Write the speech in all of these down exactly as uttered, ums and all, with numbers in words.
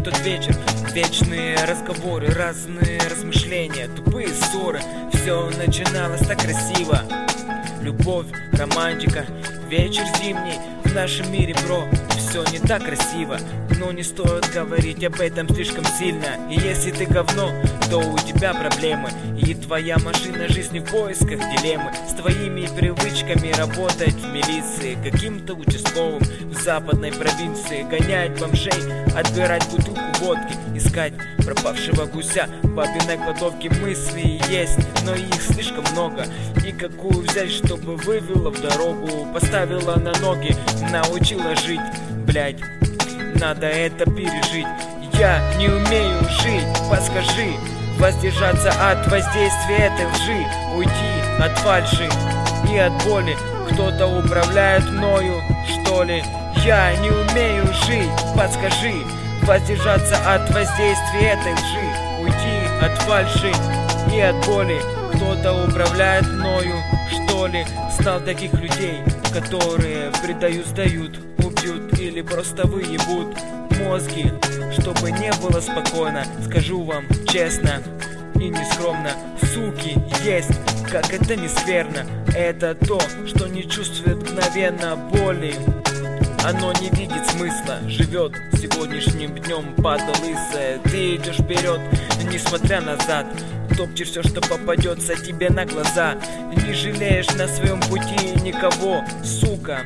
как тот вечер. Вечные разговоры, разные размышления, тупые ссоры. Все начиналось так красиво. Любовь, романтика, вечер зимний. В нашем мире, бро, все не так красиво. Но не стоит говорить об этом слишком сильно. И если ты говно, то у тебя проблемы. И твоя машина жизни в поисках дилеммы. С твоими привычками работать в милиции, каким-то участковым в западной провинции. Гонять бомжей, отбирать бутылку водки, искать пропавшего гуся в бабиной кладовке. Мысли есть, но их слишком много. И какую взять, чтобы вывела в дорогу, поставила на ноги, научила жить. Блять, надо это пережить. Я не умею жить, подскажи. Воздержаться от воздействия этой лжи, уйти от фальши и от боли. Кто-то управляет мною, что ли? Я не умею жить, подскажи. Воздержаться от воздействия этой лжи, уйти от фальши и от боли. Кто-то управляет мною, что ли? Знал таких людей, которые предают, сдают, убьют или просто выебут мозги, чтобы не было спокойно. Скажу вам честно и не скромно, суки есть, как это не скверно. Это то, что не чувствует мгновенно боли. Оно не видит смысла, живет сегодняшним днем, падла лысая. Ты идешь вперед, несмотря назад, топчешь все, что попадется тебе на глаза. Не жалеешь на своем пути никого, сука.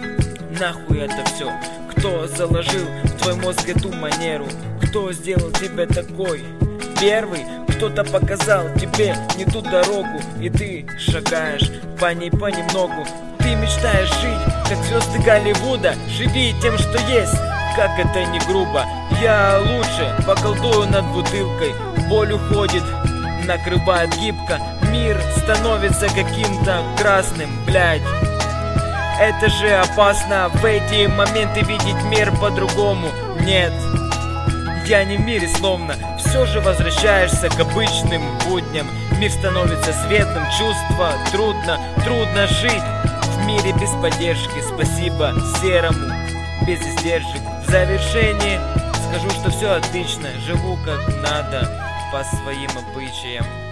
Нахуй это все? Кто заложил в твой мозг эту манеру? Кто сделал тебя такой? Первый? Кто-то показал тебе не ту дорогу, и ты шагаешь по ней понемногу. Ты мечтаешь жить, как звезды Голливуда. Живи тем, что есть, как это не грубо. Я лучше поколдую над бутылкой. Боль уходит, накрывает гибко. Мир становится каким-то красным, блядь. Это же опасно в эти моменты видеть мир по-другому. Нет, я не в мире словно. Все же возвращаешься к обычным будням. Мир становится светлым, чувство трудно, трудно жить в мире без поддержки. Спасибо серому, без издержек. В завершении скажу, что все отлично. Живу как надо, по своим обычаям.